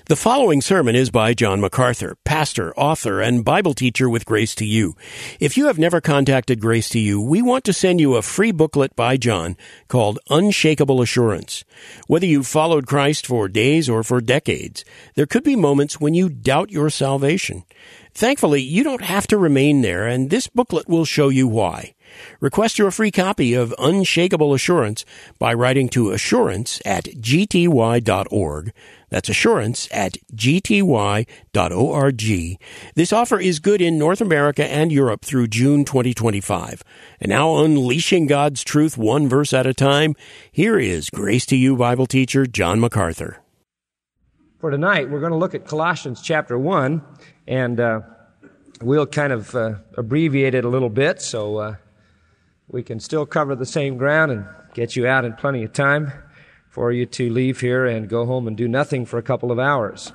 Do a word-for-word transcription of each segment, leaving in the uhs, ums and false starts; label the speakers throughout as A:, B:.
A: The following sermon is by John MacArthur, pastor, author, and Bible teacher with Grace to You. If you have never contacted Grace to You, we want to send you a free booklet by John called Unshakable Assurance. Whether you've followed Christ for days or for decades, there could be moments when you doubt your salvation. Thankfully, you don't have to remain there, and this booklet will show you why. Request your free copy of Unshakable Assurance by writing to assurance at g t y dot org. That's assurance at g t y dot org. This offer is good in North America and Europe through June twenty twenty-five. And now, unleashing God's truth one verse at a time, here is Grace to You Bible teacher John MacArthur.
B: For tonight, we're going to look at Colossians chapter one, and uh, we'll kind of uh, abbreviate it a little bit so uh, we can still cover the same ground and get you out in plenty of time for you to leave here and go home and do nothing for a couple of hours.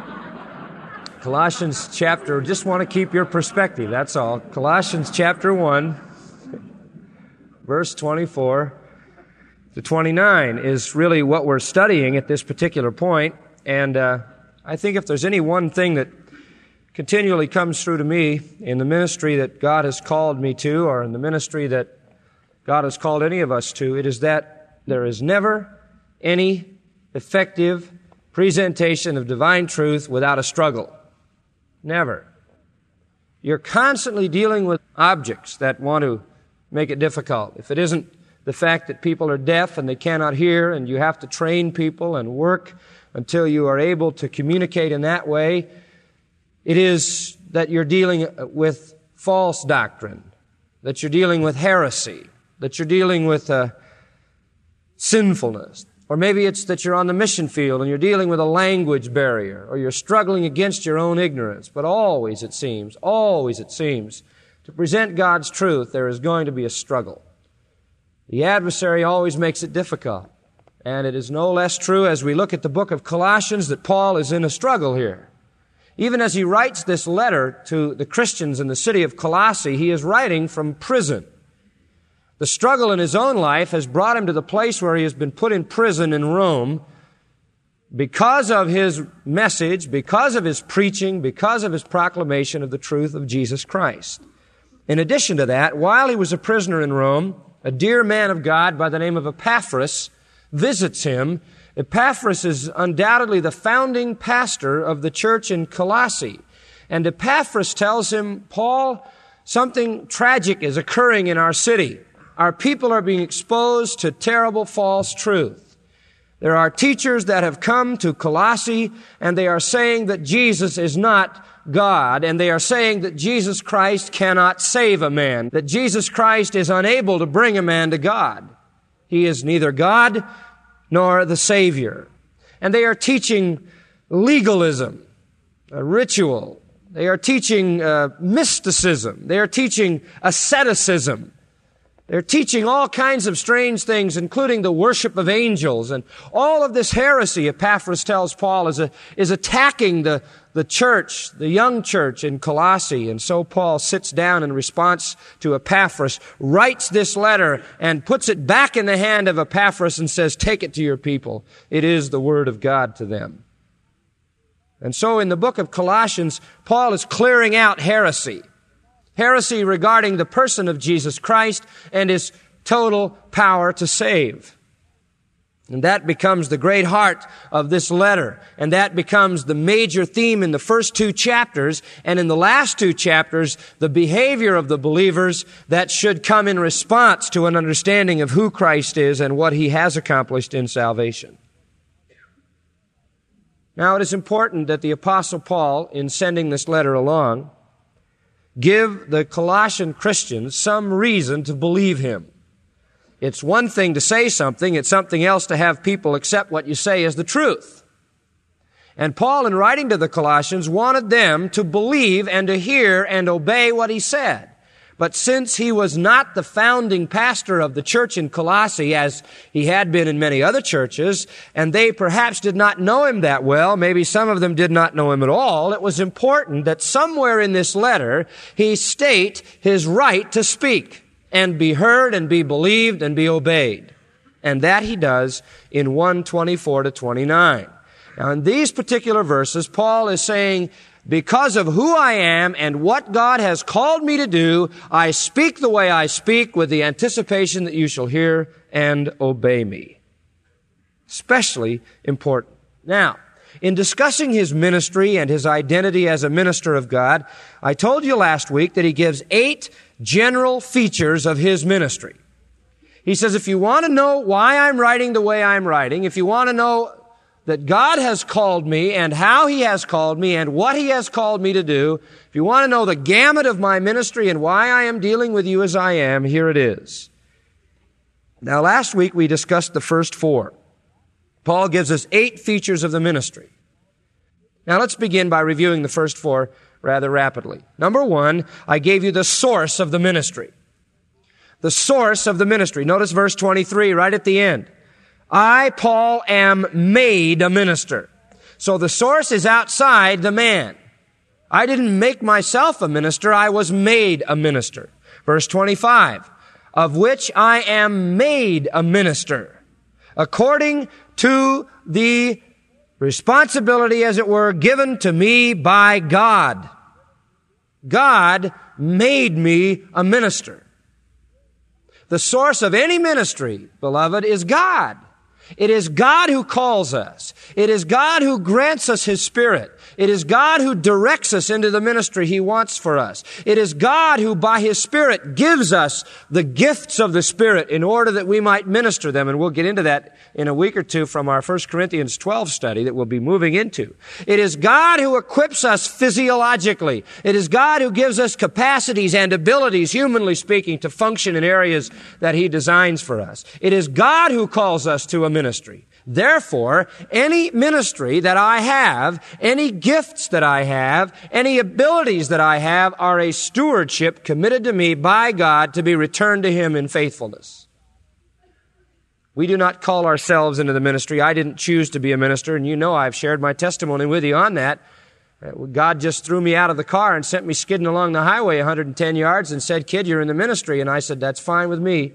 B: Colossians chapter, just want to keep your perspective, that's all. Colossians chapter one, verse twenty-four to twenty-nine is really what we're studying at this particular point. And uh, I think if there's any one thing that continually comes through to me in the ministry that God has called me to, or in the ministry that God has called any of us to, it is that there is never any effective presentation of divine truth without a struggle. Never. You're constantly dealing with objects that want to make it difficult. If it isn't the fact that people are deaf and they cannot hear, and you have to train people and work until you are able to communicate in that way, it is that you're dealing with false doctrine, that you're dealing with heresy, that you're dealing with uh, sinfulness. Or maybe it's that you're on the mission field and you're dealing with a language barrier, or you're struggling against your own ignorance. But always, it seems, always it seems, to present God's truth, there is going to be a struggle. The adversary always makes it difficult. And it is no less true as we look at the book of Colossians that Paul is in a struggle here. Even as he writes this letter to the Christians in the city of Colossae, he is writing from prison. The struggle in his own life has brought him to the place where he has been put in prison in Rome because of his message, because of his preaching, because of his proclamation of the truth of Jesus Christ. In addition to that, while he was a prisoner in Rome, a dear man of God by the name of Epaphras visits him. Epaphras is undoubtedly the founding pastor of the church in Colossae. And Epaphras tells him, Paul, something tragic is occurring in our city. Our people are being exposed to terrible false truth. There are teachers that have come to Colossae, and they are saying that Jesus is not God, and they are saying that Jesus Christ cannot save a man, that Jesus Christ is unable to bring a man to God. He is neither God nor the Savior. And they are teaching legalism, a ritual. They are teaching uh, mysticism. They are teaching asceticism. They're teaching all kinds of strange things, including the worship of angels. And all of this heresy, Epaphras tells Paul, is, a, is attacking the, the church, the young church in Colossae. And so Paul sits down in response to Epaphras, writes this letter, and puts it back in the hand of Epaphras and says, take it to your people. It is the word of God to them. And so in the book of Colossians, Paul is clearing out heresy. Heresy regarding the person of Jesus Christ and His total power to save. And that becomes the great heart of this letter. And that becomes the major theme in the first two chapters. And in the last two chapters, the behavior of the believers that should come in response to an understanding of who Christ is and what He has accomplished in salvation. Now, it is important that the Apostle Paul, in sending this letter along, give the Colossian Christians some reason to believe him. It's one thing to say something, it's something else to have people accept what you say as the truth. And Paul, in writing to the Colossians, wanted them to believe and to hear and obey what he said. But since he was not the founding pastor of the church in Colossae, as he had been in many other churches, and they perhaps did not know him that well, maybe some of them did not know him at all, it was important that somewhere in this letter he state his right to speak and be heard and be believed and be obeyed. And that he does in one twenty-four to twenty-nine. Now, in these particular verses, Paul is saying, because of who I am and what God has called me to do, I speak the way I speak with the anticipation that you shall hear and obey me. Especially important. Now, in discussing his ministry and his identity as a minister of God, I told you last week that he gives eight general features of his ministry. He says, if you want to know why I'm writing the way I'm writing, if you want to know that God has called me and how He has called me and what He has called me to do, if you want to know the gamut of my ministry and why I am dealing with you as I am, here it is. Now, last week we discussed the first four. Paul gives us eight features of the ministry. Now, let's begin by reviewing the first four rather rapidly. Number one, I gave you the source of the ministry. The source of the ministry. Notice verse twenty-three right at the end. I, Paul, am made a minister. So the source is outside the man. I didn't make myself a minister. I was made a minister. Verse twenty-five, of which I am made a minister, according to the responsibility, as it were, given to me by God. God made me a minister. The source of any ministry, beloved, is God. It is God who calls us. It is God who grants us His Spirit. It is God who directs us into the ministry He wants for us. It is God who, by His Spirit, gives us the gifts of the Spirit in order that we might minister them. And we'll get into that in a week or two from our First Corinthians twelve study that we'll be moving into. It is God who equips us physiologically. It is God who gives us capacities and abilities, humanly speaking, to function in areas that He designs for us. It is God who calls us to a ministry. Therefore, any ministry that I have, any gifts that I have, any abilities that I have are a stewardship committed to me by God to be returned to Him in faithfulness. We do not call ourselves into the ministry. I didn't choose to be a minister, and you know I've shared my testimony with you on that. God just threw me out of the car and sent me skidding along the highway one hundred ten yards and said, "Kid, you're in the ministry." And I said, "That's fine with me."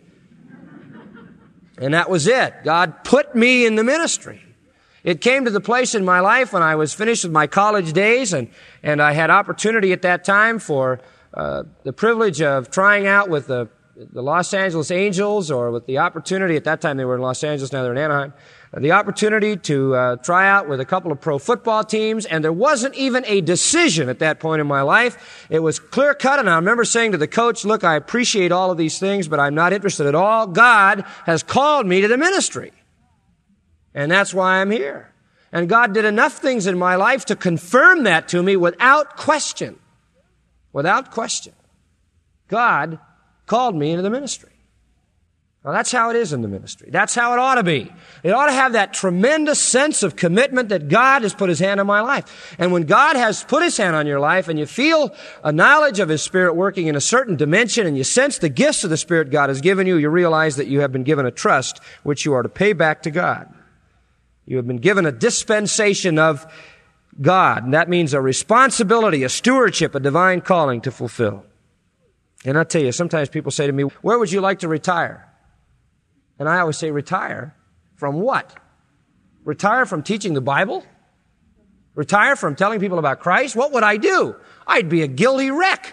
B: And that was it. God put me in the ministry. It came to the place in my life when I was finished with my college days, and, and I had opportunity at that time for uh, the privilege of trying out with the, the Los Angeles Angels, or with the opportunity, at that time they were in Los Angeles, now they're in Anaheim, the opportunity to uh, try out with a couple of pro football teams, and there wasn't even a decision at that point in my life. It was clear cut, and I remember saying to the coach, "Look, I appreciate all of these things, but I'm not interested at all. God has called me to the ministry, and that's why I'm here." And God did enough things in my life to confirm that to me without question. Without question. God called me into the ministry. Well, that's how it is in the ministry. That's how it ought to be. It ought to have that tremendous sense of commitment that God has put His hand on my life. And when God has put His hand on your life and you feel a knowledge of His Spirit working in a certain dimension and you sense the gifts of the Spirit God has given you, you realize that you have been given a trust which you are to pay back to God. You have been given a dispensation of God, and that means a responsibility, a stewardship, a divine calling to fulfill. And I tell you, sometimes people say to me, "Where would you like to retire?" And I always say, retire from what? Retire from teaching the Bible? Retire from telling people about Christ? What would I do? I'd be a guilty wreck.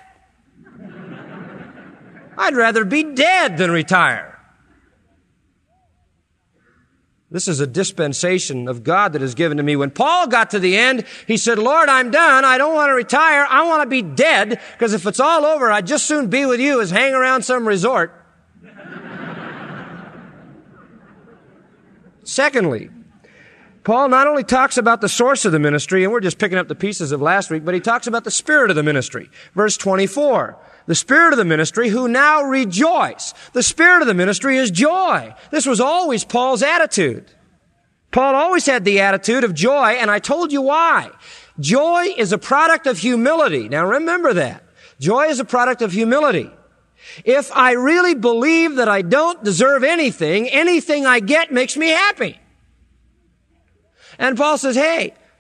B: I'd rather be dead than retire. This is a dispensation of God that is given to me. When Paul got to the end, he said, "Lord, I'm done. I don't want to retire. I want to be dead, because if it's all over, I'd just soon be with you as hang around some resort." Secondly, Paul not only talks about the source of the ministry, and we're just picking up the pieces of last week, but he talks about the spirit of the ministry. Verse twenty-four, the spirit of the ministry who now rejoice. The spirit of the ministry is joy. This was always Paul's attitude. Paul always had the attitude of joy, and I told you why. Joy is a product of humility. Now remember that. Joy is a product of humility. If I really believe that I don't deserve anything, anything I get makes me happy. And Paul says, hey,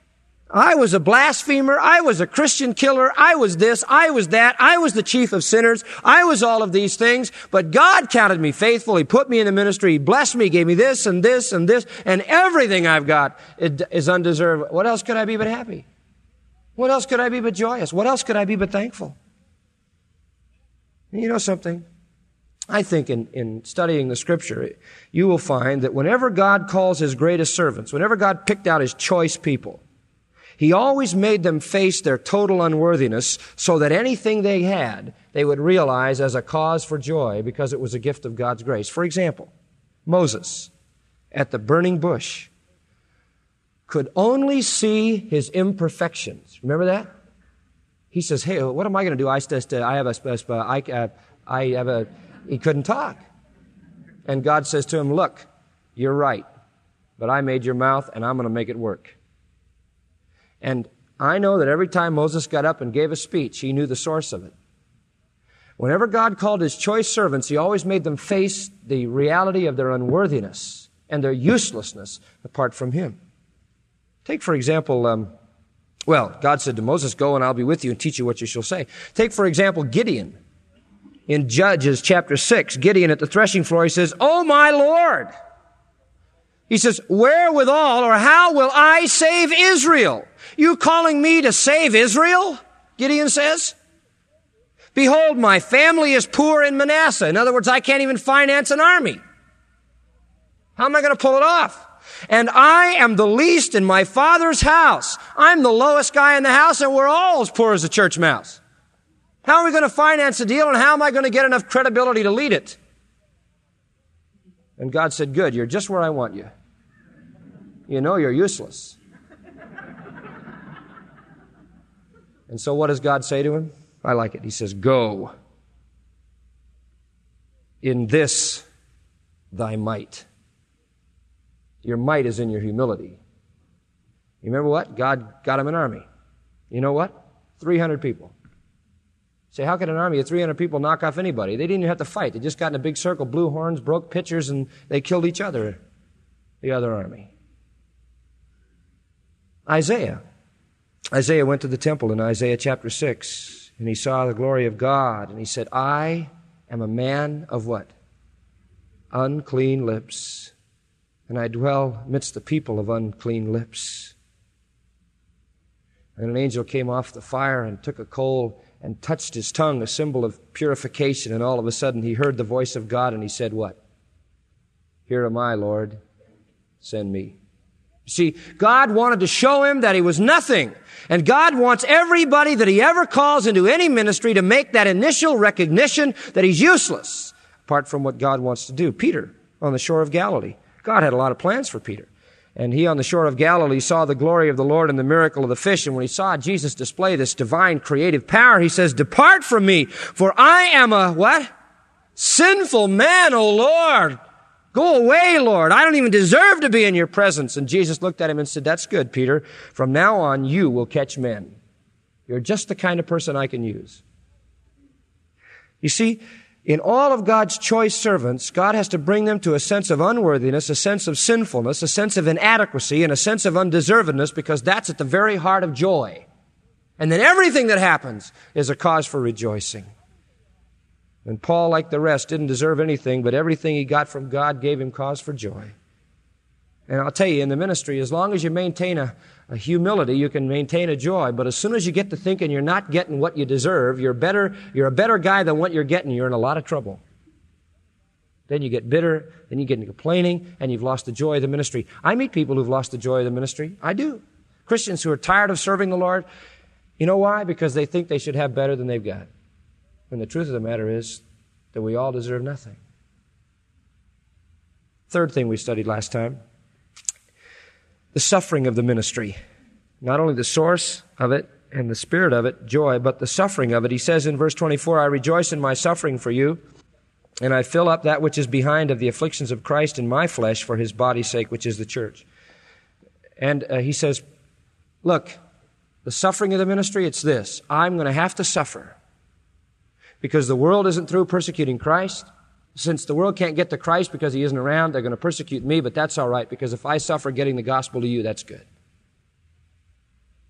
B: I was a blasphemer. I was a Christian killer. I was this. I was that. I was the chief of sinners. I was all of these things. But God counted me faithful. He put me in the ministry. He blessed me, gave me this and this and this. And everything I've got is undeserved. What else could I be but happy? What else could I be but joyous? What else could I be but thankful? And you know something? I think in, in studying the Scripture, you will find that whenever God calls His greatest servants, whenever God picked out His choice people, He always made them face their total unworthiness so that anything they had, they would realize as a cause for joy because it was a gift of God's grace. For example, Moses at the burning bush could only see his imperfections. Remember that? He says, hey, what am I going to do? I, just, uh, I have a, I, uh, I have a, he couldn't talk. And God says to him, look, you're right, but I made your mouth and I'm going to make it work. And I know that every time Moses got up and gave a speech, he knew the source of it. Whenever God called His choice servants, He always made them face the reality of their unworthiness and their uselessness apart from Him. Take, for example, um, well, God said to Moses, go and I'll be with you and teach you what you shall say. Take, for example, Gideon. In Judges chapter six, Gideon at the threshing floor, he says, oh my Lord! He says, wherewithal or how will I save Israel? You calling me to save Israel? Gideon says. Behold, my family is poor in Manasseh. In other words, I can't even finance an army. How am I going to pull it off? And I am the least in my father's house. I'm the lowest guy in the house, and we're all as poor as a church mouse. How are we going to finance the deal, and how am I going to get enough credibility to lead it? And God said, good, you're just where I want you. You know you're useless. And so what does God say to him? I like it. He says, go in this thy might. Your might is in your humility. You remember what? God got him an army. You know what? three hundred people. Say, how could an army of three hundred people knock off anybody? They didn't even have to fight. They just got in a big circle, blew horns, broke pitchers, and they killed each other, the other army. Isaiah. Isaiah went to the temple in Isaiah chapter six, and he saw the glory of God, and he said, I am a man of what? Unclean lips, and I dwell amidst the people of unclean lips. And an angel came off the fire and took a coal and touched his tongue, a symbol of purification, and all of a sudden he heard the voice of God, and he said what? Here am I, Lord, send me. See, God wanted to show him that he was nothing. And God wants everybody that he ever calls into any ministry to make that initial recognition that he's useless, apart from what God wants to do. Peter, on the shore of Galilee. God had a lot of plans for Peter. And he, on the shore of Galilee, saw the glory of the Lord and the miracle of the fish. And when he saw Jesus display this divine creative power, he says, depart from me, for I am a, what? Sinful man, O Lord. Go away, Lord. I don't even deserve to be in your presence. And Jesus looked at him and said, that's good, Peter. From now on, you will catch men. You're just the kind of person I can use. You see, in all of God's choice servants, God has to bring them to a sense of unworthiness, a sense of sinfulness, a sense of inadequacy, and a sense of undeservedness, because that's at the very heart of joy. And then everything that happens is a cause for rejoicing. And Paul, like the rest, didn't deserve anything, but everything he got from God gave him cause for joy. And I'll tell you, in the ministry, as long as you maintain a, a humility, you can maintain a joy. But as soon as you get to thinking you're not getting what you deserve, you're better, you're a better guy than what you're getting, you're in a lot of trouble. Then you get bitter, then you get into complaining, and you've lost the joy of the ministry. I meet people who've lost the joy of the ministry. I do. Christians who are tired of serving the Lord. You know why? Because they think they should have better than they've got. And the truth of the matter is that we all deserve nothing. Third thing we studied last time, the suffering of the ministry. Not only the source of it and the spirit of it, joy, but the suffering of it. He says in verse twenty-four, I rejoice in my suffering for you, and I fill up that which is behind of the afflictions of Christ in my flesh for his body's sake, which is the church. And uh, he says, look, the suffering of the ministry, it's this. I'm going to have to suffer. Because the world isn't through persecuting Christ. Since the world can't get to Christ because he isn't around, they're going to persecute me, but that's all right, because if I suffer getting the gospel to you, that's good.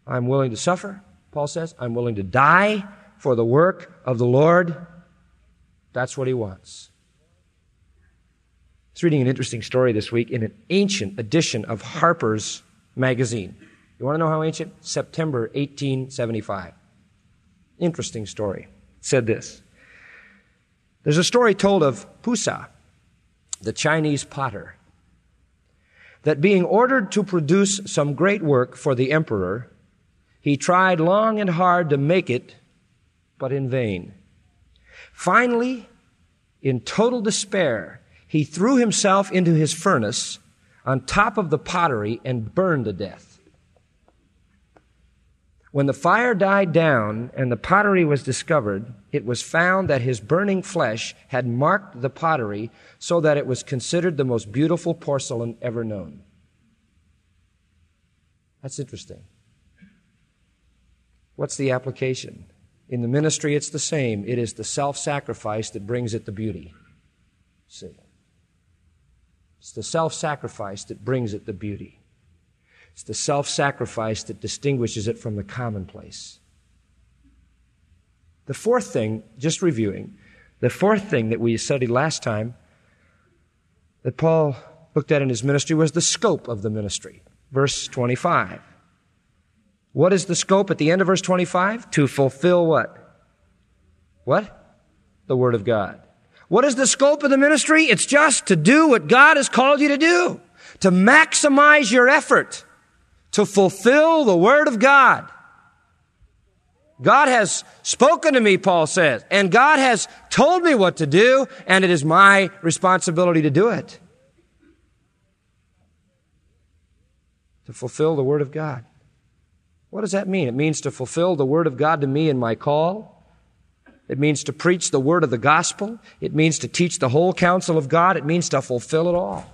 B: I'm willing to suffer, Paul says. I'm willing to die for the work of the Lord. That's what he wants. I was reading an interesting story this week in an ancient edition of Harper's Magazine. You want to know how ancient? September eighteen seventy-five. Interesting story. It said this. There's a story told of Pusa, the Chinese potter, that being ordered to produce some great work for the emperor, he tried long and hard to make it, but in vain. Finally, in total despair, he threw himself into his furnace on top of the pottery and burned to death. When the fire died down and the pottery was discovered, it was found that his burning flesh had marked the pottery so that it was considered the most beautiful porcelain ever known. That's interesting. What's the application? In the ministry, it's the same. It is the self-sacrifice that brings it the beauty. See? It's the self-sacrifice that brings it the beauty. It's the self-sacrifice that distinguishes it from the commonplace. The fourth thing, just reviewing, the fourth thing that we studied last time that Paul looked at in his ministry was the scope of the ministry. Verse twenty-five. What is the scope at the end of verse twenty-five? To fulfill what? What? The Word of God. What is the scope of the ministry? It's just to do what God has called you to do. To maximize your effort. To fulfill the Word of God. God has spoken to me, Paul says, and God has told me what to do, and it is my responsibility to do it. To fulfill the Word of God. What does that mean? It means to fulfill the Word of God to me in my call. It means to preach the Word of the gospel. It means to teach the whole counsel of God. It means to fulfill it all.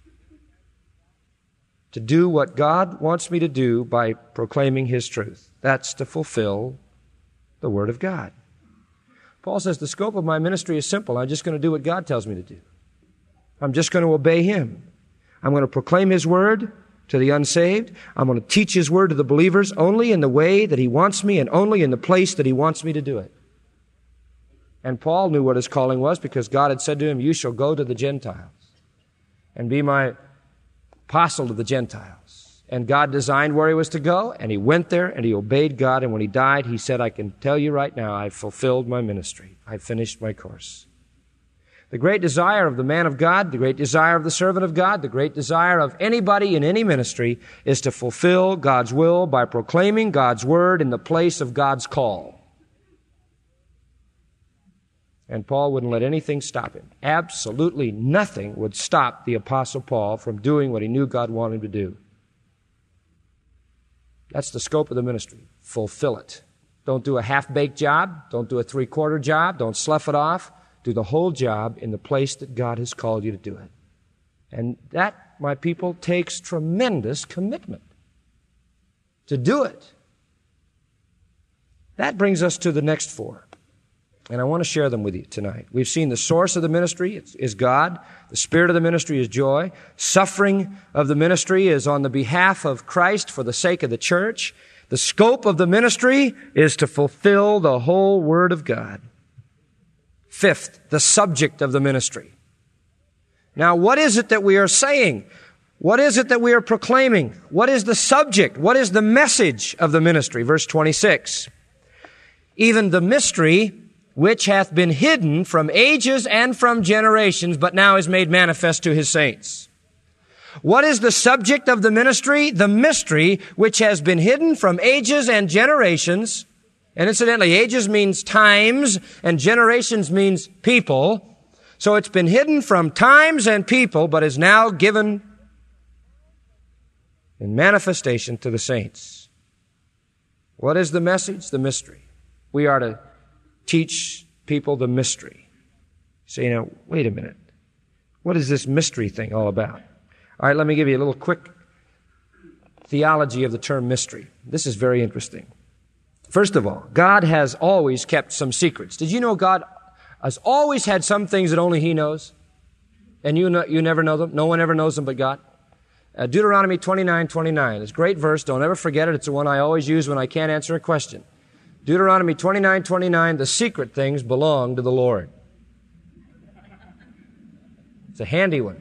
B: To do what God wants me to do by proclaiming His truth. That's to fulfill the Word of God. Paul says the scope of my ministry is simple. I'm just going to do what God tells me to do. I'm just going to obey Him. I'm going to proclaim His Word to the unsaved. I'm going to teach His Word to the believers only in the way that He wants me and only in the place that He wants me to do it. And Paul knew what his calling was because God had said to him, you shall go to the Gentiles and be my apostle to the Gentiles. And God designed where he was to go, and he went there, and he obeyed God, and when he died, he said, I can tell you right now, I've fulfilled my ministry. I've finished my course. The great desire of the man of God, the great desire of the servant of God, the great desire of anybody in any ministry is to fulfill God's will by proclaiming God's word in the place of God's call. And Paul wouldn't let anything stop him. Absolutely nothing would stop the Apostle Paul from doing what he knew God wanted him to do. That's the scope of the ministry. Fulfill it. Don't do a half-baked job. Don't do a three-quarter job. Don't slough it off. Do the whole job in the place that God has called you to do it. And that, my people, takes tremendous commitment to do it. That brings us to the next four. And I want to share them with you tonight. We've seen the source of the ministry is God. The spirit of the ministry is joy. Suffering of the ministry is on the behalf of Christ for the sake of the church. The scope of the ministry is to fulfill the whole Word of God. Fifth, the subject of the ministry. Now, what is it that we are saying? What is it that we are proclaiming? What is the subject? What is the message of the ministry? Verse twenty-six. Even the mystery which hath been hidden from ages and from generations, but now is made manifest to His saints. What is the subject of the ministry? The mystery which has been hidden from ages and generations. And incidentally, ages means times, and generations means people. So it's been hidden from times and people, but is now given in manifestation to the saints. What is the message? The mystery. We are to teach people the mystery. So, you know, wait a minute. What is this mystery thing all about? All right, let me give you a little quick theology of the term mystery. This is very interesting. First of all, God has always kept some secrets. Did you know God has always had some things that only He knows? And you know, you never know them? No one ever knows them but God? Uh, Deuteronomy twenty-nine twenty-nine. It's a great verse. Don't ever forget it. It's the one I always use when I can't answer a question. Deuteronomy twenty-nine twenty-nine. The secret things belong to the Lord. It's a handy one.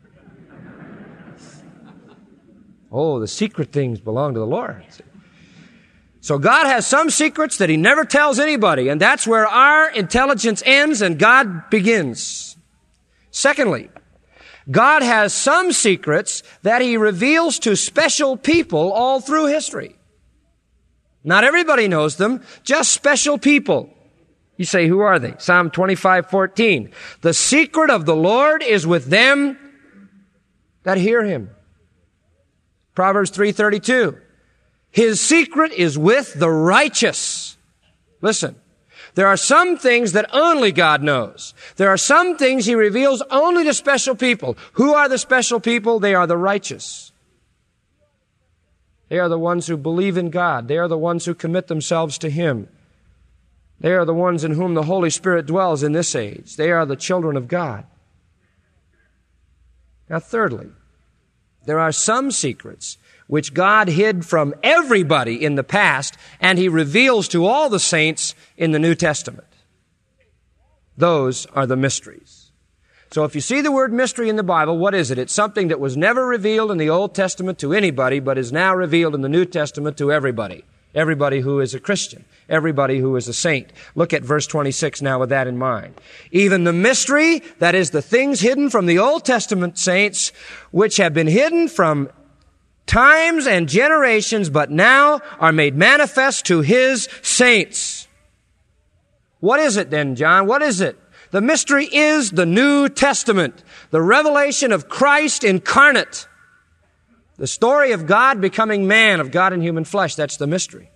B: Oh, the secret things belong to the Lord. So God has some secrets that He never tells anybody, and that's where our intelligence ends and God begins. Secondly, God has some secrets that He reveals to special people all through history. Not everybody knows them, just special people. You say, who are they? Psalm twenty-five fourteen. The secret of the Lord is with them that hear Him. Proverbs three thirty-two. His secret is with the righteous. Listen, there are some things that only God knows. There are some things He reveals only to special people. Who are the special people? They are the righteous. They are the ones who believe in God. They are the ones who commit themselves to Him. They are the ones in whom the Holy Spirit dwells in this age. They are the children of God. Now, thirdly, there are some secrets which God hid from everybody in the past, and He reveals to all the saints in the New Testament. Those are the mysteries. So if you see the word mystery in the Bible, what is it? It's something that was never revealed in the Old Testament to anybody, but is now revealed in the New Testament to everybody. Everybody who is a Christian. Everybody who is a saint. Look at verse twenty-six now with that in mind. Even the mystery, that is the things hidden from the Old Testament saints, which have been hidden from times and generations, but now are made manifest to His saints. What is it then, John? What is it? The mystery is the New Testament, the revelation of Christ incarnate. The story of God becoming man, of God in human flesh. That's the mystery.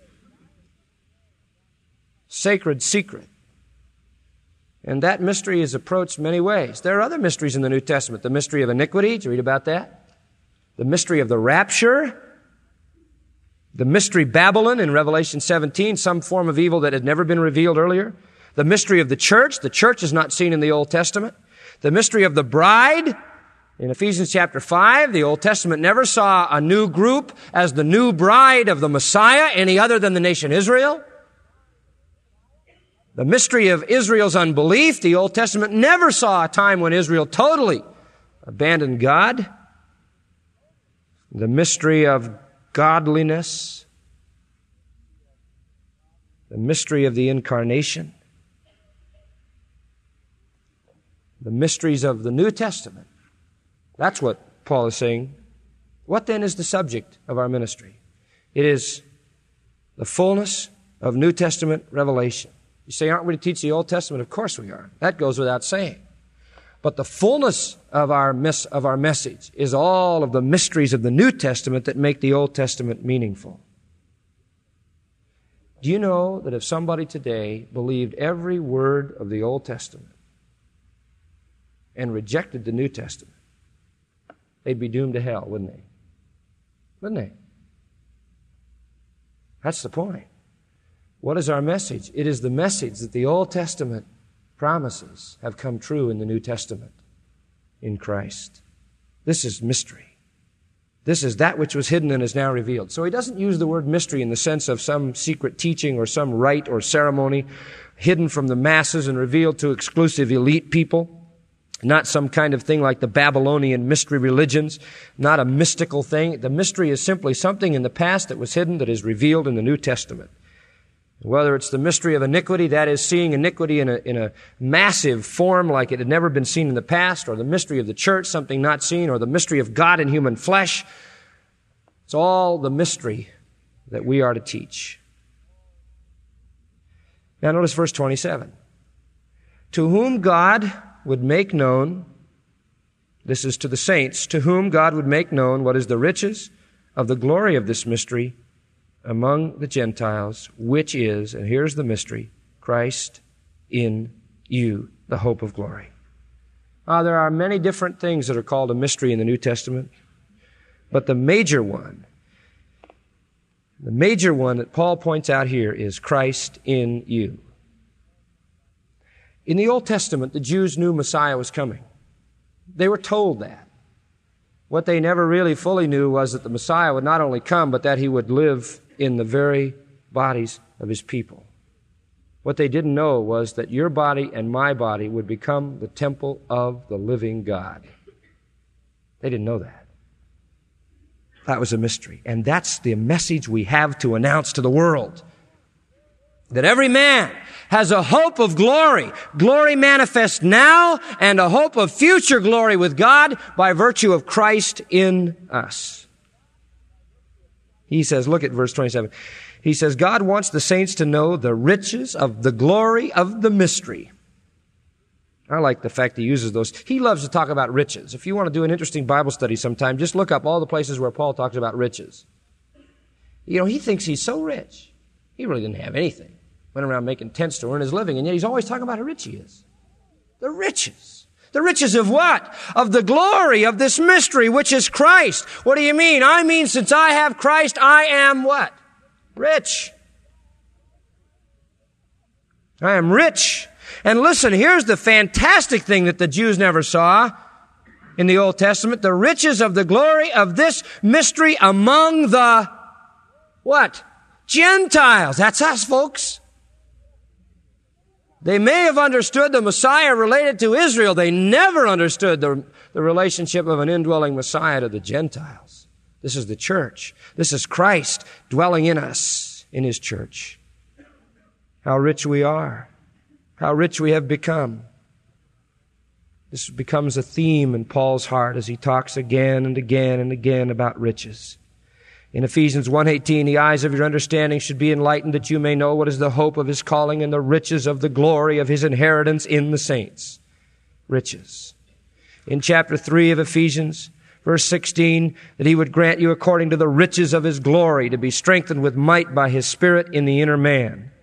B: Sacred secret. And that mystery is approached many ways. There are other mysteries in the New Testament. The mystery of iniquity. Did you read about that? The mystery of the rapture. The mystery Babylon in Revelation seventeen, some form of evil that had never been revealed earlier. The mystery of the church. The church is not seen in the Old Testament. The mystery of the bride. In Ephesians chapter five, the Old Testament never saw a new group as the new bride of the Messiah any other than the nation Israel. The mystery of Israel's unbelief, the Old Testament never saw a time when Israel totally abandoned God. The mystery of godliness, the mystery of the incarnation, the mysteries of the New Testament. That's what Paul is saying. What then is the subject of our ministry? It is the fullness of New Testament revelation. You say, aren't we to teach the Old Testament? Of course we are. That goes without saying. But the fullness of our mes- of our message is all of the mysteries of the New Testament that make the Old Testament meaningful. Do you know that if somebody today believed every word of the Old Testament and rejected the New Testament, they'd be doomed to hell, wouldn't they? Wouldn't they? That's the point. What is our message? It is the message that the Old Testament promises have come true in the New Testament in Christ. This is mystery. This is that which was hidden and is now revealed. So he doesn't use the word mystery in the sense of some secret teaching or some rite or ceremony hidden from the masses and revealed to exclusive elite people. Not some kind of thing like the Babylonian mystery religions. Not a mystical thing. The mystery is simply something in the past that was hidden that is revealed in the New Testament. Whether it's the mystery of iniquity, that is seeing iniquity in a, in a massive form like it had never been seen in the past, or the mystery of the church, something not seen, or the mystery of God in human flesh. It's all the mystery that we are to teach. Now notice verse twenty-seven. To whom God would make known, this is to the saints, to whom God would make known what is the riches of the glory of this mystery among the Gentiles, which is, and here's the mystery, Christ in you, the hope of glory. Uh, there are many different things that are called a mystery in the New Testament, but the major one, the major one that Paul points out here is Christ in you. In the Old Testament, the Jews knew Messiah was coming. They were told that. What they never really fully knew was that the Messiah would not only come, but that he would live in the very bodies of his people. What they didn't know was that your body and my body would become the temple of the living God. They didn't know that. That was a mystery. And that's the message we have to announce to the world. That every man has a hope of glory, glory manifest now, and a hope of future glory with God by virtue of Christ in us. He says, look at verse twenty-seven. He says, God wants the saints to know the riches of the glory of the mystery. I like the fact he uses those. He loves to talk about riches. If you want to do an interesting Bible study sometime, just look up all the places where Paul talks about riches. You know, he thinks he's so rich. He really didn't have anything. Went around making tents to earn his living, and yet he's always talking about how rich he is. The riches. The riches of what? Of the glory of this mystery, which is Christ. What do you mean? I mean, since I have Christ, I am what? Rich. I am rich. And listen, here's the fantastic thing that the Jews never saw in the Old Testament. The riches of the glory of this mystery among the what? Gentiles. That's us, folks. They may have understood the Messiah related to Israel. They never understood the, the relationship of an indwelling Messiah to the Gentiles. This is the church. This is Christ dwelling in us, in his church. How rich we are. How rich we have become. This becomes a theme in Paul's heart as he talks again and again and again about riches. In Ephesians one eighteen, the eyes of your understanding should be enlightened that you may know what is the hope of his calling and the riches of the glory of his inheritance in the saints. Riches. In chapter three of Ephesians, verse sixteen, that he would grant you according to the riches of his glory to be strengthened with might by his Spirit in the inner man.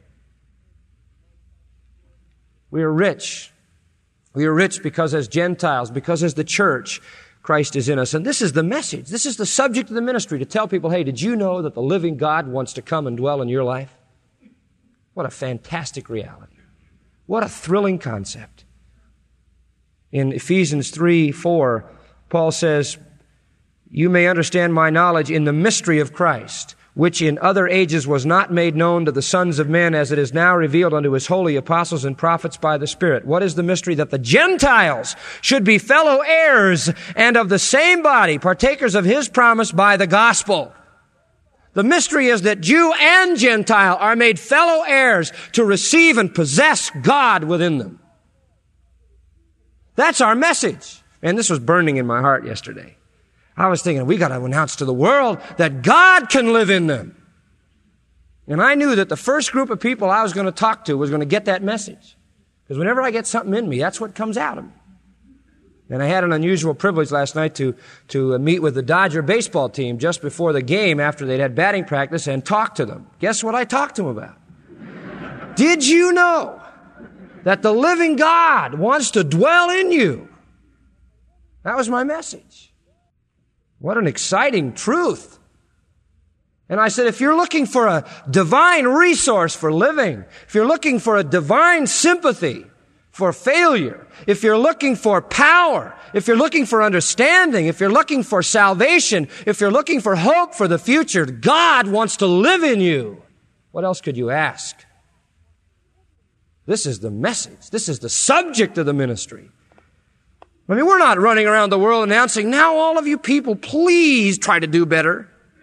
B: We are rich. We are rich because as Gentiles, because as the church, Christ is in us. And this is the message. This is the subject of the ministry, to tell people, hey, did you know that the living God wants to come and dwell in your life? What a fantastic reality. What a thrilling concept. In Ephesians three four, Paul says, you may understand my knowledge in the mystery of Christ, which in other ages was not made known to the sons of men, as it is now revealed unto his holy apostles and prophets by the Spirit. What is the mystery? That the Gentiles should be fellow heirs and of the same body, partakers of his promise by the gospel. The mystery is that Jew and Gentile are made fellow heirs to receive and possess God within them. That's our message. And this was burning in my heart yesterday. I was thinking, we got to announce to the world that God can live in them. And I knew that the first group of people I was going to talk to was going to get that message. Because whenever I get something in me, that's what comes out of me. And I had an unusual privilege last night to, to meet with the Dodger baseball team just before the game after they'd had batting practice and talk to them. Guess what I talked to them about? Did you know that the living God wants to dwell in you? That was my message. What an exciting truth. And I said, if you're looking for a divine resource for living, if you're looking for a divine sympathy for failure, if you're looking for power, if you're looking for understanding, if you're looking for salvation, if you're looking for hope for the future, God wants to live in you. What else could you ask? This is the message. This is the subject of the ministry. I mean, we're not running around the world announcing, now all of you people, please try to do better.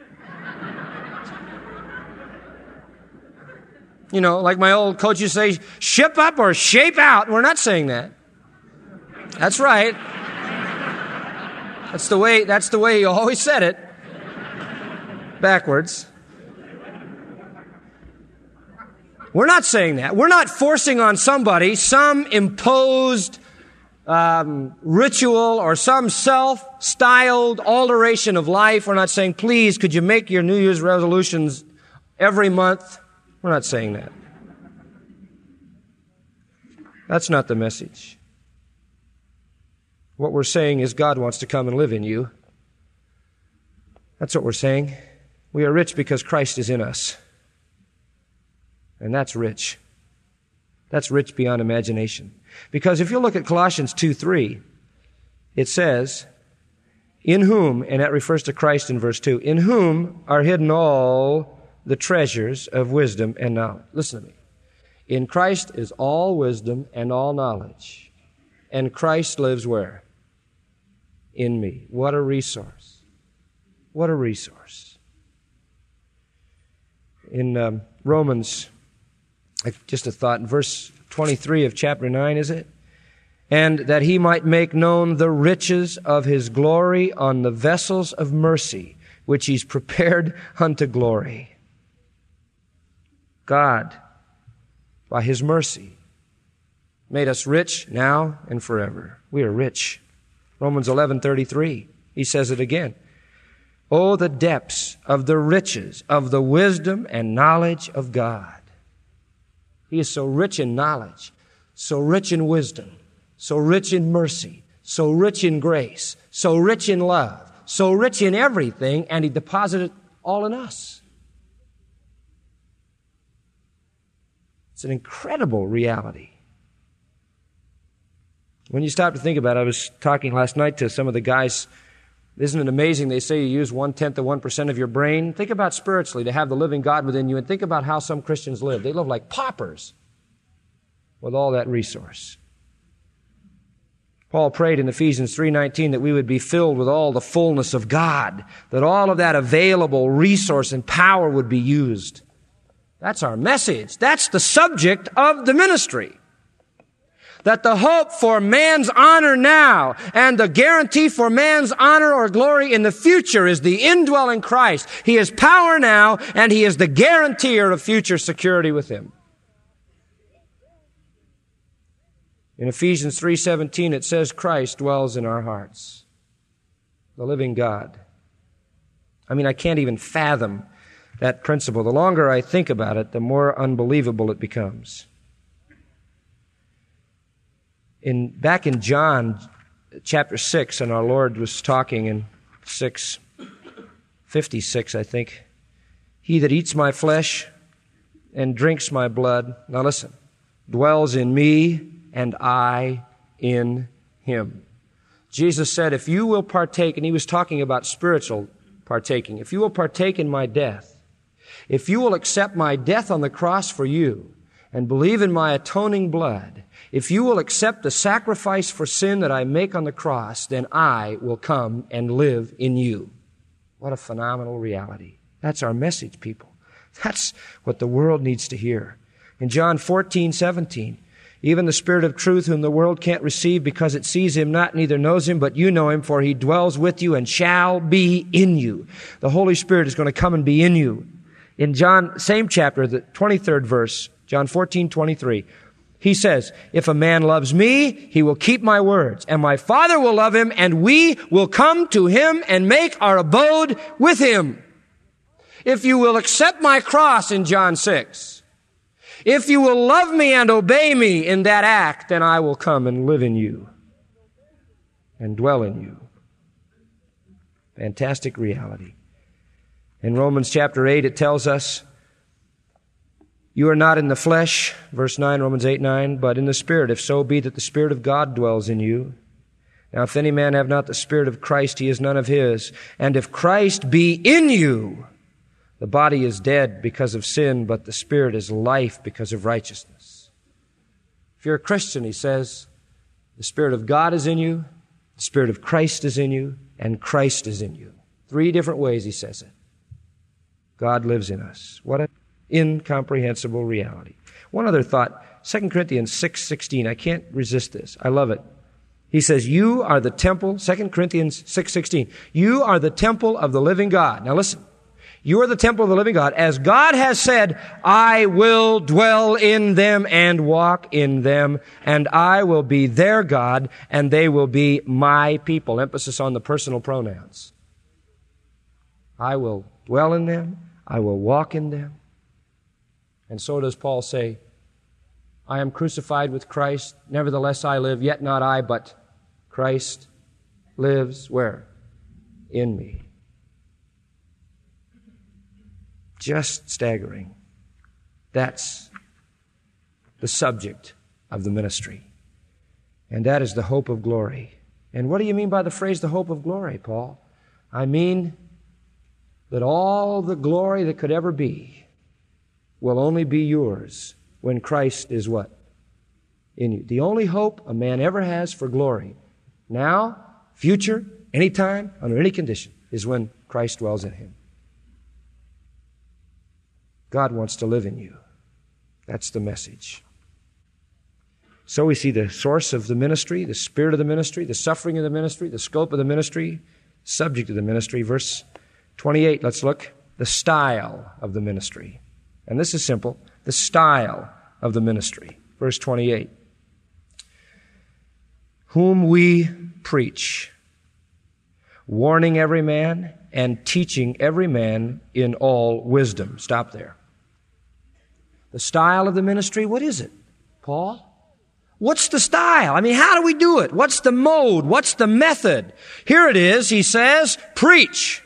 B: You know, like my old coach used to say, ship up or shape out. We're not saying that. That's right. That's the way, that's the way he always said it. Backwards. We're not saying that. We're not forcing on somebody some imposed Um, ritual or some self-styled alteration of life. We're not saying, please, could you make your New Year's resolutions every month? We're not saying that. That's not the message. What we're saying is God wants to come and live in you. That's what we're saying. We are rich because Christ is in us. And that's rich. That's rich beyond imagination. Because if you look at Colossians two three, it says, In whom, and that refers to Christ in verse two, in whom are hidden all the treasures of wisdom and knowledge. Listen to me. In Christ is all wisdom and all knowledge. And Christ lives where? In me. What a resource. What a resource. In um, Romans, just a thought, in verse twenty-three of chapter nine, is it? And that he might make known the riches of his glory on the vessels of mercy, which he's prepared unto glory. God, by his mercy, made us rich now and forever. We are rich. Romans eleven thirty-three, he says it again. Oh, the depths of the riches of the wisdom and knowledge of God. He is so rich in knowledge, so rich in wisdom, so rich in mercy, so rich in grace, so rich in love, so rich in everything, and he deposited all in us. It's an incredible reality. When you stop to think about it, I was talking last night to some of the guys. Isn't it amazing? They say you use one-tenth of one percent of your brain. Think about spiritually to have the living God within you, and think about how some Christians live. They live like paupers with all that resource. Paul prayed in Ephesians three nineteen that we would be filled with all the fullness of God, that all of that available resource and power would be used. That's our message. That's the subject of the ministry. That the hope for man's honor now and the guarantee for man's honor or glory in the future is the indwelling Christ. He is power now, and he is the guarantor of future security with him. In Ephesians three seventeen, it says Christ dwells in our hearts. The living God. I mean, I can't even fathom that principle. The longer I think about it, the more unbelievable it becomes. In, back in John chapter six, and our Lord was talking in six fifty-six, I think. He that eats my flesh and drinks my blood, now listen, dwells in me and I in him. Jesus said, if you will partake, and he was talking about spiritual partaking, if you will partake in my death, if you will accept my death on the cross for you and believe in my atoning blood, if you will accept the sacrifice for sin that I make on the cross, then I will come and live in you. What a phenomenal reality. That's our message, people. That's what the world needs to hear. In John fourteen seventeen, even the Spirit of truth whom the world can't receive because it sees him not, neither knows him, but you know him, for he dwells with you and shall be in you. The Holy Spirit is going to come and be in you. In John, same chapter, the twenty-third verse, John fourteen twenty-three, he says, if a man loves me, he will keep my words, and my Father will love him, and we will come to him and make our abode with him. If you will accept my cross in John six, if you will love me and obey me in that act, then I will come and live in you and dwell in you. Fantastic reality. In Romans chapter eight, it tells us, you are not in the flesh, verse nine, Romans eight nine, but in the Spirit, if so be that the Spirit of God dwells in you. Now, if any man have not the Spirit of Christ, he is none of his. And if Christ be in you, the body is dead because of sin, but the Spirit is life because of righteousness. If you're a Christian, he says, the Spirit of God is in you, the Spirit of Christ is in you, and Christ is in you. Three different ways he says it. God lives in us. What an incomprehensible reality. One other thought, Second Corinthians six sixteen. I can't resist this. I love it. He says, you are the temple, Second Corinthians six sixteen. You are the temple of the living God. Now listen. You are the temple of the living God. As God has said, I will dwell in them and walk in them, and I will be their God, and they will be my people. Emphasis on the personal pronouns. I will dwell in them. I will walk in them. And so does Paul say, I am crucified with Christ. Nevertheless I live, yet not I, but Christ lives where? In me. Just staggering. That's the subject of the ministry. And that is the hope of glory. And what do you mean by the phrase, the hope of glory, Paul? I mean that all the glory that could ever be will only be yours when Christ is what? In you. The only hope a man ever has for glory, now, future, anytime, under any condition, is when Christ dwells in him. God wants to live in you. That's the message. So we see the source of the ministry, the spirit of the ministry, the suffering of the ministry, the scope of the ministry, subject of the ministry. Verse twenty-eight, let's look. The style of the ministry. And this is simple. The style of the ministry. Verse twenty-eight. Whom we preach, warning every man and teaching every man in all wisdom. Stop there. The style of the ministry, what is it, Paul? What's the style? I mean, how do we do it? What's the mode? What's the method? Here it is, he says, preach.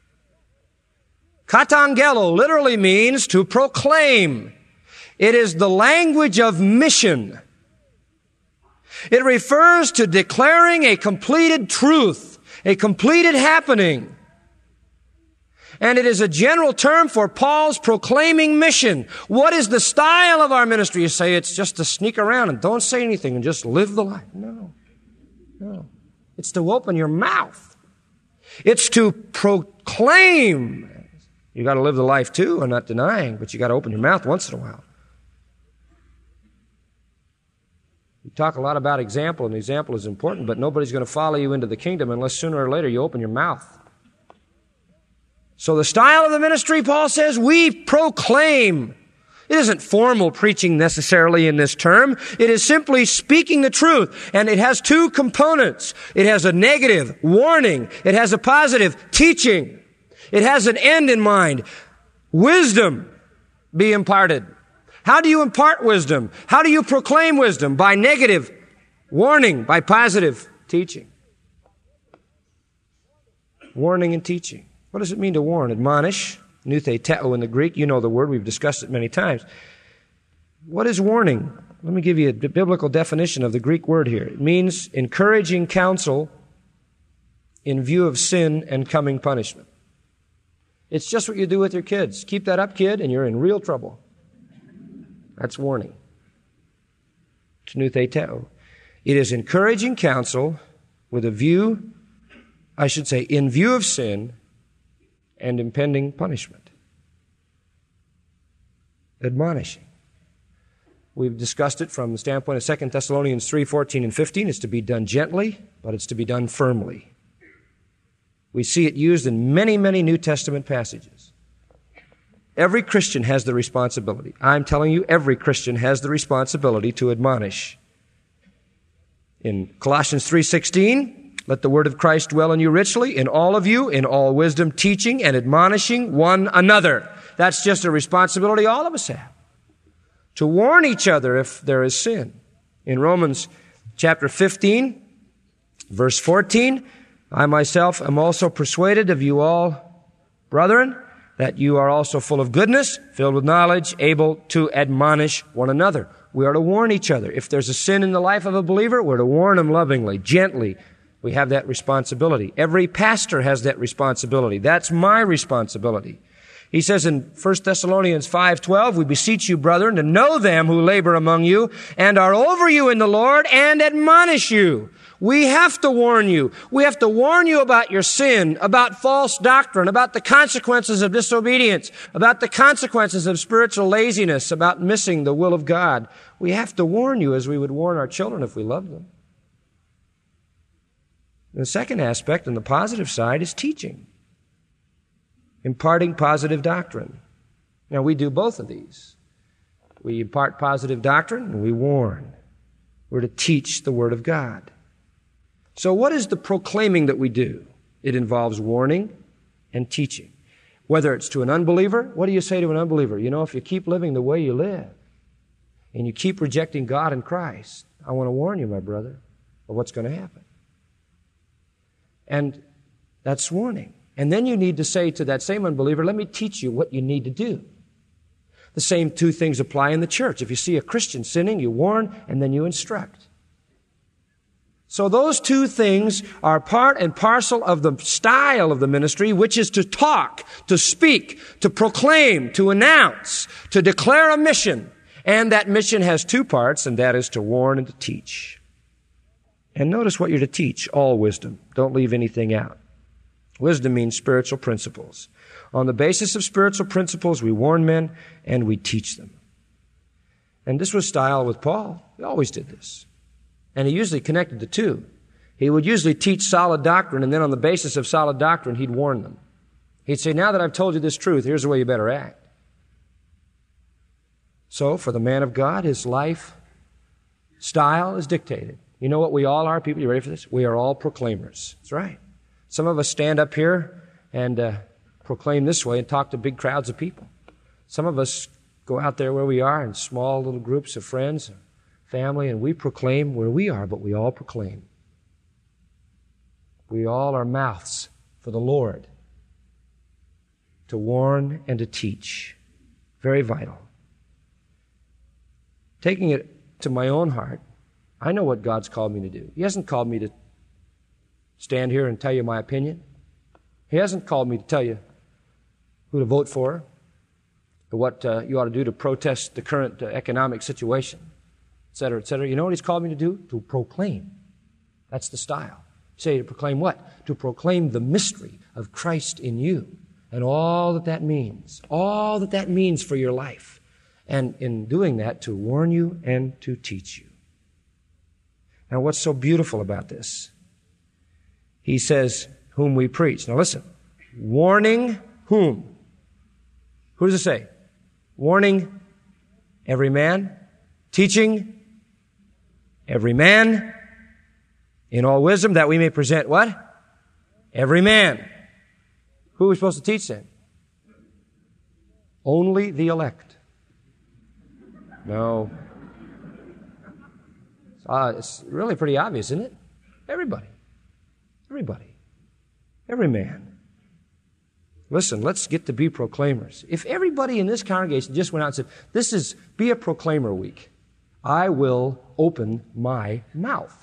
B: Katangelo literally means to proclaim. It is the language of mission. It refers to declaring a completed truth, a completed happening. And it is a general term for Paul's proclaiming mission. What is the style of our ministry? You say it's just to sneak around and don't say anything and just live the life. No, no. It's to open your mouth. It's to proclaim. You got to live the life too. I'm not denying, but you got to open your mouth once in a while. We talk a lot about example, and example is important, but nobody's going to follow you into the kingdom unless sooner or later you open your mouth. So the style of the ministry, Paul says, we proclaim. It isn't formal preaching necessarily in this term. It is simply speaking the truth. And it has two components. It has a negative, warning. It has a positive, teaching. It has an end in mind. Wisdom be imparted. How do you impart wisdom? How do you proclaim wisdom? By negative warning, by positive teaching. Warning and teaching. What does it mean to warn? Admonish, nutheteo in the Greek. You know the word. We've discussed it many times. What is warning? Let me give you a biblical definition of the Greek word here. It means encouraging counsel in view of sin and coming punishment. It's just what you do with your kids. Keep that up, kid, and you're in real trouble. That's warning. It's nutheteo. It is encouraging counsel with a view, I should say, in view of sin and impending punishment. Admonishing. We've discussed it from the standpoint of Second Thessalonians three, fourteen and fifteen. It's to be done gently, but it's to be done firmly. We see it used in many, many New Testament passages. Every Christian has the responsibility. I'm telling you, every Christian has the responsibility to admonish. In Colossians three sixteen, let the word of Christ dwell in you richly, in all of you, in all wisdom, teaching and admonishing one another. That's just a responsibility all of us have. To warn each other if there is sin. In Romans chapter fifteen, verse fourteen, I myself am also persuaded of you all, brethren, that you are also full of goodness, filled with knowledge, able to admonish one another. We are to warn each other. If there's a sin in the life of a believer, we're to warn them lovingly, gently. We have that responsibility. Every pastor has that responsibility. That's my responsibility. He says in First Thessalonians five twelve, we beseech you, brethren, to know them who labor among you and are over you in the Lord and admonish you. We have to warn you. We have to warn you about your sin, about false doctrine, about the consequences of disobedience, about the consequences of spiritual laziness, about missing the will of God. We have to warn you as we would warn our children if we loved them. The second aspect, on the positive side, is teaching. Imparting positive doctrine. Now, we do both of these. We impart positive doctrine and we warn. We're to teach the Word of God. So what is the proclaiming that we do? It involves warning and teaching. Whether it's to an unbeliever, what do you say to an unbeliever? You know, if you keep living the way you live and you keep rejecting God and Christ, I want to warn you, my brother, of what's going to happen. And that's warning. And then you need to say to that same unbeliever, let me teach you what you need to do. The same two things apply in the church. If you see a Christian sinning, you warn and then you instruct. So those two things are part and parcel of the style of the ministry, which is to talk, to speak, to proclaim, to announce, to declare a mission. And that mission has two parts, and that is to warn and to teach. And notice what you're to teach, all wisdom. Don't leave anything out. Wisdom means spiritual principles. On the basis of spiritual principles, we warn men and we teach them. And this was style with Paul. He always did this. And he usually connected the two. He would usually teach solid doctrine, and then on the basis of solid doctrine, he'd warn them. He'd say, now that I've told you this truth, here's the way you better act. So, for the man of God, his life style is dictated. You know what we all are, people? You ready for this? We are all proclaimers. That's right. Some of us stand up here and uh, proclaim this way and talk to big crowds of people. Some of us go out there where we are in small little groups of friends, family, and we proclaim where we are, but we all proclaim. We all are mouths for the Lord to warn and to teach. Very vital. Taking it to my own heart, I know what God's called me to do. He hasn't called me to stand here and tell you my opinion. He hasn't called me to tell you who to vote for, or what uh, you ought to do to protest the current uh, economic situation, et cetera, et cetera. You know what He's called me to do? To proclaim. That's the style. You say to proclaim what? To proclaim the mystery of Christ in you and all that that means. All that that means for your life. And in doing that, to warn you and to teach you. Now, what's so beautiful about this? He says, whom we preach. Now listen, warning whom? Who does it say? Warning every man, teaching every man in all wisdom, that we may present what? Every man. Who are we supposed to teach then? Only the elect. No. Uh, it's really pretty obvious, isn't it? Everybody. Everybody. Every man. Listen, let's get to be proclaimers. If everybody in this congregation just went out and said, this is Be a Proclaimer Week, I will open my mouth.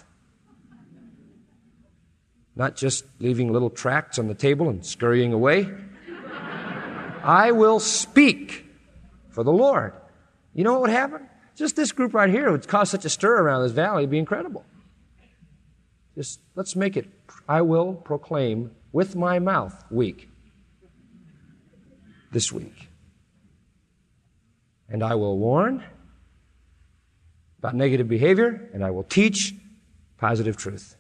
B: Not just leaving little tracts on the table and scurrying away. I will speak for the Lord. You know what would happen? Just this group right here would cause such a stir around this valley. It'd be incredible. Just let's make it, I will proclaim with my mouth week. This week. And I will warn about negative behavior, and I will teach positive truth.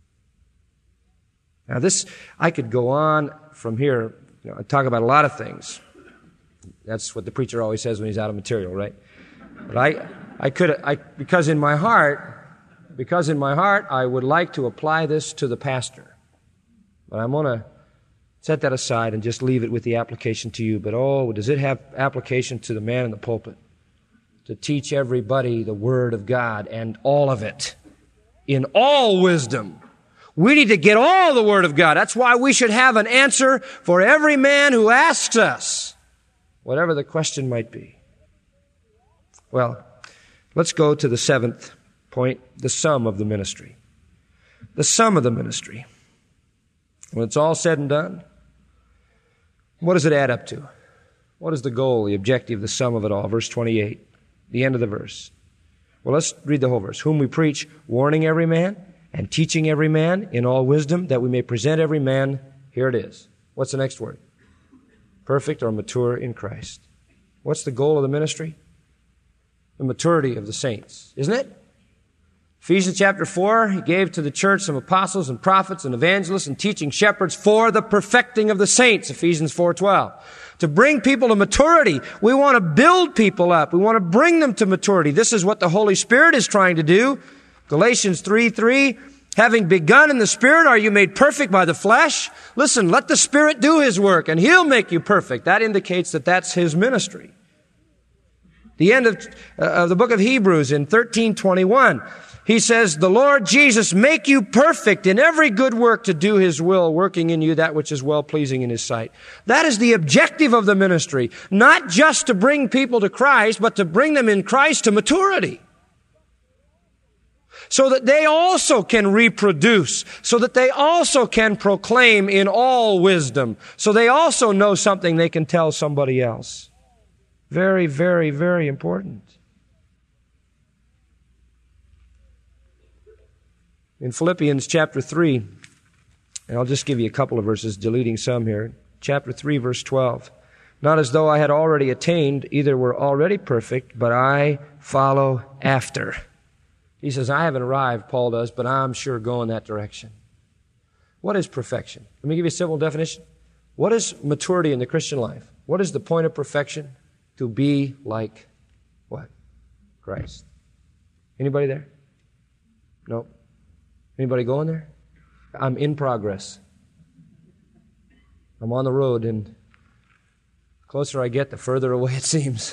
B: Now this, I could go on from here, you know, and talk about a lot of things. That's what the preacher always says when he's out of material, right? But I, I could, I, because in my heart, because in my heart, I would like to apply this to the pastor. But I'm going to set that aside and just leave it with the application to you. But oh, does it have application to the man in the pulpit? To teach everybody the Word of God and all of it. In all wisdom. We need to get all the Word of God. That's why we should have an answer for every man who asks us, whatever the question might be. Well, let's go to the seventh point, the sum of the ministry. The sum of the ministry. When it's all said and done, what does it add up to? What is the goal, the objective, the sum of it all? Verse twenty-eight, the end of the verse. Well, let's read the whole verse. Whom we preach, warning every man and teaching every man in all wisdom, that we may present every man, here it is. What's the next word? Perfect or mature in Christ. What's the goal of the ministry? The maturity of the saints, isn't it? Ephesians chapter four, he gave to the church some apostles and prophets and evangelists and teaching shepherds for the perfecting of the saints, Ephesians four twelve. To bring people to maturity. We want to build people up. We want to bring them to maturity. This is what the Holy Spirit is trying to do. Galatians three three, having begun in the Spirit, are you made perfect by the flesh? Listen, let the Spirit do His work and He'll make you perfect. That indicates that that's His ministry. The end of, uh, of the book of Hebrews in thirteen twenty-one, he says, the Lord Jesus make you perfect in every good work to do His will, working in you that which is well-pleasing in His sight. That is the objective of the ministry. Not just to bring people to Christ, but to bring them in Christ to maturity. so that they also can reproduce, so that they also can proclaim in all wisdom, so they also know something they can tell somebody else. Very, very, very important. In Philippians chapter three, and I'll just give you a couple of verses, deleting some here. Chapter three, verse twelve. Not as though I had already attained, either were already perfect, but I follow after. He says, I haven't arrived, Paul does, but I'm sure going that direction. What is perfection? Let me give you a simple definition. What is maturity in the Christian life? What is the point of perfection? To be like what? Christ. Anybody there? No. Anybody going there? I'm in progress. I'm on the road, and the closer I get, the further away it seems.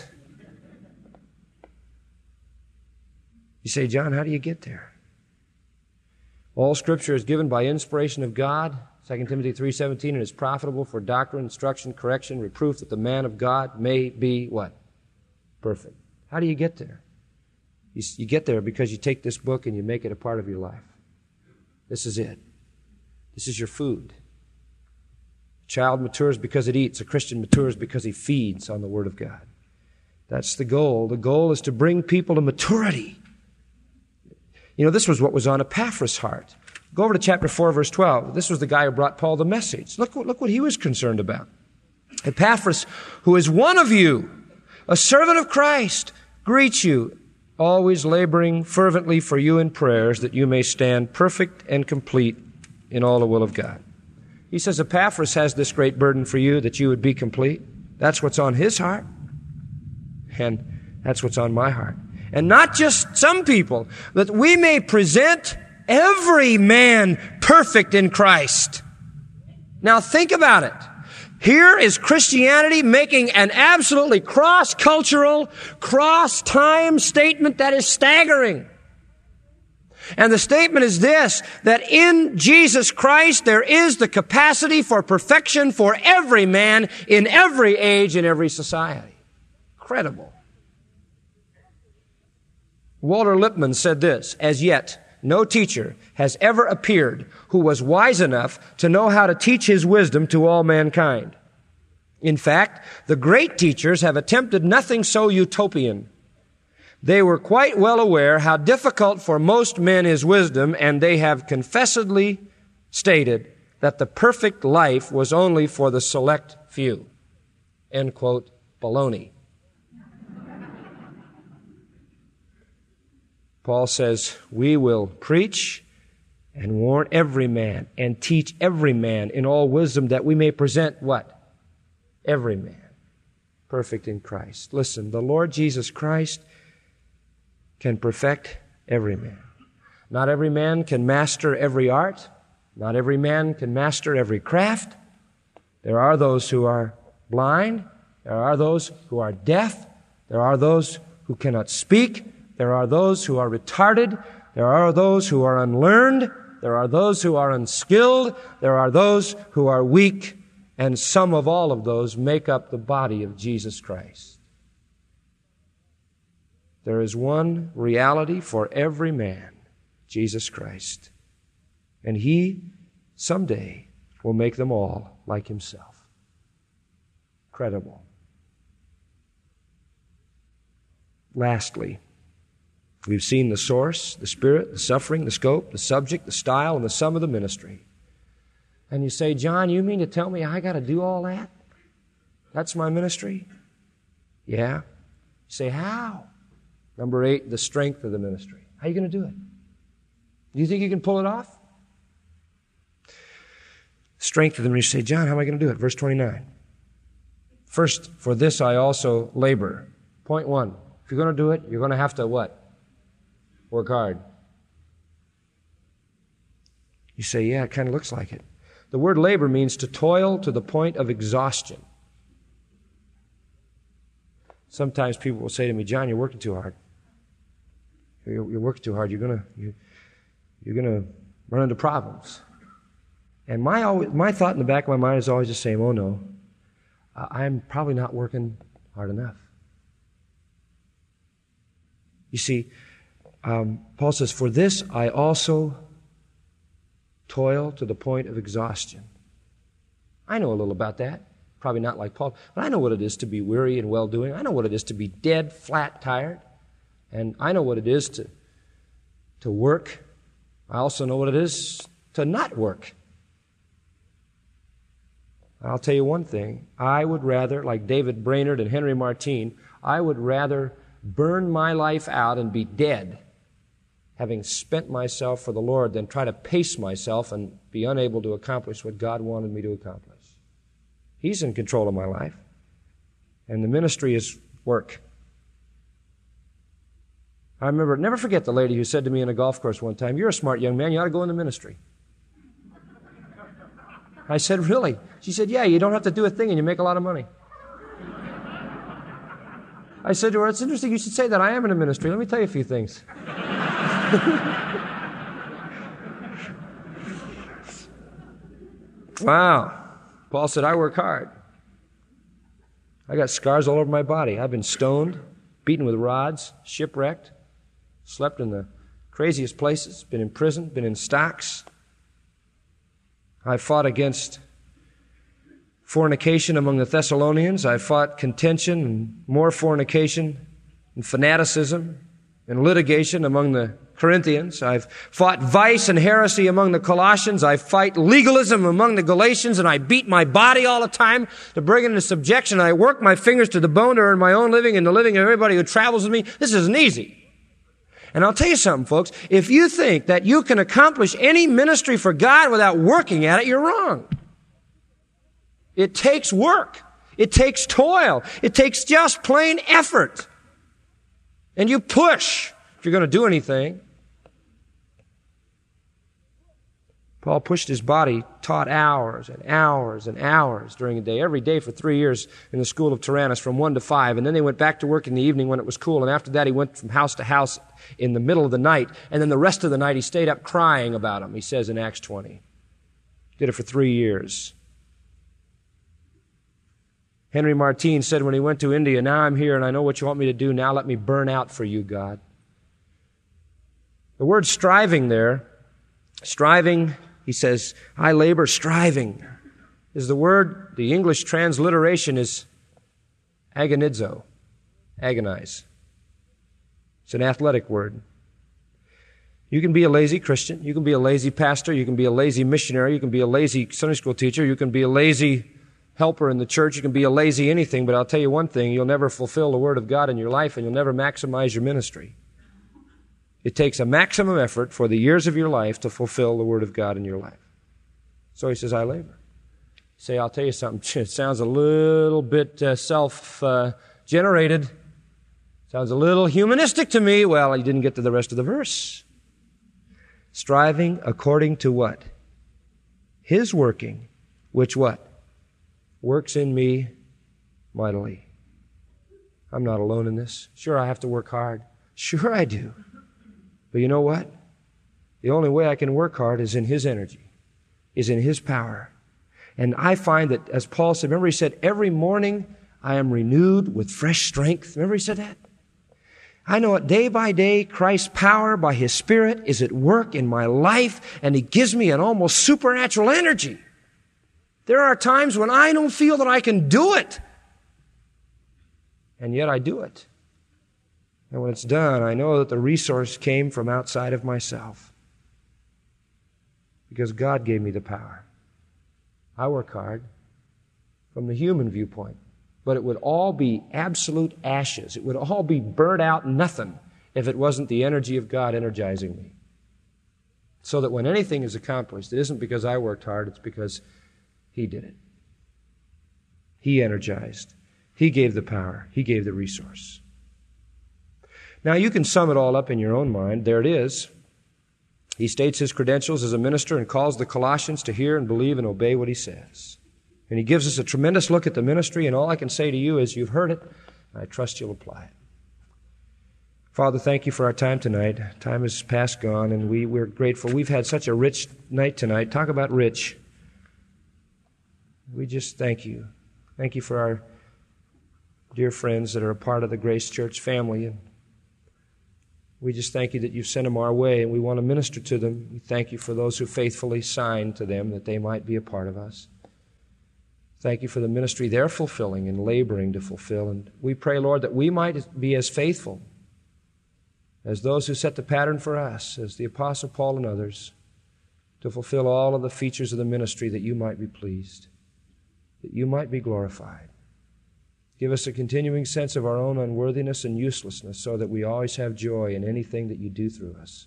B: You say, John, how do you get there? All Scripture is given by inspiration of God, Second Timothy three seventeen, and is profitable for doctrine, instruction, correction, reproof, that the man of God may be what? Perfect. How do you get there? You, you get there because you take this book and you make it a part of your life. This is it. This is your food. A child matures because it eats. A Christian matures because he feeds on the Word of God. That's the goal. The goal is to bring people to maturity. You know, this was what was on Epaphras' heart. Go over to chapter four, verse twelve. This was the guy who brought Paul the message. Look, look what he was concerned about. Epaphras, who is one of you, a servant of Christ, greets you, always laboring fervently for you in prayers, that you may stand perfect and complete in all the will of God. He says Epaphras has this great burden for you, that you would be complete. That's what's on his heart. And that's what's on my heart. And not just some people, that we may present every man perfect in Christ. Now think about it. Here is Christianity making an absolutely cross-cultural, cross-time statement that is staggering. And the statement is this, that in Jesus Christ there is the capacity for perfection for every man in every age, in every society. Incredible. Walter Lippmann said this, as yet, no teacher has ever appeared who was wise enough to know how to teach his wisdom to all mankind. In fact, the great teachers have attempted nothing so utopian. They were quite well aware how difficult for most men is wisdom, and they have confessedly stated that the perfect life was only for the select few. End quote, baloney. Paul says, we will preach and warn every man and teach every man in all wisdom, that we may present what? Every man perfect in Christ. Listen, the Lord Jesus Christ can perfect every man. Not every man can master every art. Not every man can master every craft. There are those who are blind. There are those who are deaf. There are those who cannot speak. There are those who are retarded. There are those who are unlearned. There are those who are unskilled. There are those who are weak. And some of all of those make up the body of Jesus Christ. There is one reality for every man, Jesus Christ. And He someday will make them all like Himself. Incredible. Lastly, we've seen the source, the spirit, the suffering, the scope, the subject, the style, and the sum of the ministry. And you say, John, you mean to tell me I got to do all that? That's my ministry? Yeah. You say, how? Number eight, the strength of the ministry. How are you going to do it? Do you think you can pull it off? Strength of the ministry. You say, John, how am I going to do it? Verse twenty-nine. First, for this I also labor. Point one. If you're going to do it, you're going to have to what? Work hard. You say, yeah, it kind of looks like it. The word labor means to toil to the point of exhaustion. Sometimes people will say to me, John, you're working too hard. You're, you're working too hard. You're going to you, you're going to run into problems. And my always, my thought in the back of my mind is always the same. Oh no, I'm probably not working hard enough. You see, Um, Paul says, for this I also toil to the point of exhaustion. I know a little about that. Probably not like Paul, but I know what it is to be weary and well-doing. I know what it is to be dead, flat, tired. And I know what it is to, to work. I also know what it is to not work. I'll tell you one thing. I would rather, like David Brainerd and Henry Martine, I would rather burn my life out and be dead, having spent myself for the Lord, than try to pace myself and be unable to accomplish what God wanted me to accomplish. He's in control of my life. And the ministry is work. I remember, never forget the lady who said to me in a golf course one time, you're a smart young man, you ought to go in the ministry. I said, really? She said, yeah, you don't have to do a thing and you make a lot of money. I said to her, it's interesting you should say that. I am in a ministry. Let me tell you a few things. Wow. Paul said, I work hard. I got scars all over my body. I've been stoned, beaten with rods, shipwrecked, slept in the craziest places, been in prison, been in stocks. I fought against fornication among the Thessalonians. I fought contention and more fornication and fanaticism and litigation among the Corinthians. I've fought vice and heresy among the Colossians. I fight legalism among the Galatians, and I beat my body all the time to bring it into subjection. I work my fingers to the bone to earn my own living and the living of everybody who travels with me. This isn't easy. And I'll tell you something, folks. If you think that you can accomplish any ministry for God without working at it, you're wrong. It takes work. It takes toil. It takes just plain effort. And you push if you're going to do anything. Paul pushed his body, taught hours and hours and hours during the day, every day for three years in the school of Tyrannus from one to five. And then they went back to work in the evening when it was cool. And after that, he went from house to house in the middle of the night. And then the rest of the night, he stayed up crying about them, he says in Acts twenty. Did it for three years. Henry Martine said when he went to India, now I'm here and I know what you want me to do. Now let me burn out for you, God. The word striving there, striving, he says, I labor striving, is the word, the English transliteration is agonizo, agonize. It's an athletic word. You can be a lazy Christian. You can be a lazy pastor. You can be a lazy missionary. You can be a lazy Sunday school teacher. You can be a lazy helper in the church. You can be a lazy anything, but I'll tell you one thing, you'll never fulfill the Word of God in your life and you'll never maximize your ministry. It takes a maximum effort for the years of your life to fulfill the Word of God in your life. So he says, I labor. Say, I'll tell you something. It sounds a little bit uh, self-generated. Uh, sounds a little humanistic to me. Well, he didn't get to the rest of the verse. Striving according to what? His working, which what? Works in me mightily. I'm not alone in this. Sure, I have to work hard. Sure, I do. But you know what? The only way I can work hard is in His energy, is in His power. And I find that, as Paul said, remember he said, every morning I am renewed with fresh strength. Remember he said that? I know it day by day, Christ's power by His Spirit is at work in my life, and He gives me an almost supernatural energy. There are times when I don't feel that I can do it, and yet I do it. And when it's done, I know that the resource came from outside of myself. Because God gave me the power. I work hard from the human viewpoint. But it would all be absolute ashes. It would all be burnt out nothing if it wasn't the energy of God energizing me. So that when anything is accomplished, it isn't because I worked hard, it's because He did it. He energized. He gave the power. He gave the resource. Now, you can sum it all up in your own mind. There it is. He states his credentials as a minister and calls the Colossians to hear and believe and obey what he says. And he gives us a tremendous look at the ministry, and all I can say to you is you've heard it, and I trust you'll apply it. Father, thank you for our time tonight. Time is past gone, and we, we're grateful. We've had such a rich night tonight. Talk about rich. We just thank you. Thank you for our dear friends that are a part of the Grace Church family. And We just thank you that you've sent them our way, and we want to minister to them. We thank you for those who faithfully signed to them that they might be a part of us. Thank you for the ministry they're fulfilling and laboring to fulfill. And we pray, Lord, that we might be as faithful as those who set the pattern for us, as the Apostle Paul and others, to fulfill all of the features of the ministry, that you might be pleased, that you might be glorified. Give us a continuing sense of our own unworthiness and uselessness, so that we always have joy in anything that you do through us.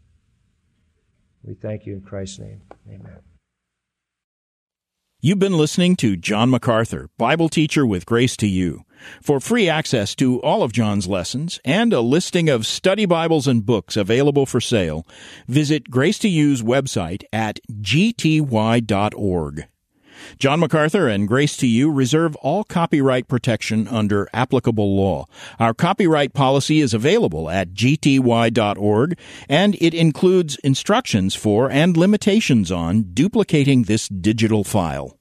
B: We thank you in Christ's name. Amen.
C: You've been listening to John MacArthur, Bible teacher with Grace to You. For free access to all of John's lessons and a listing of study Bibles and books available for sale, visit Grace to You's website at g t y dot org. John MacArthur and Grace to You reserve all copyright protection under applicable law. Our copyright policy is available at g t y dot org, and it includes instructions for and limitations on duplicating this digital file.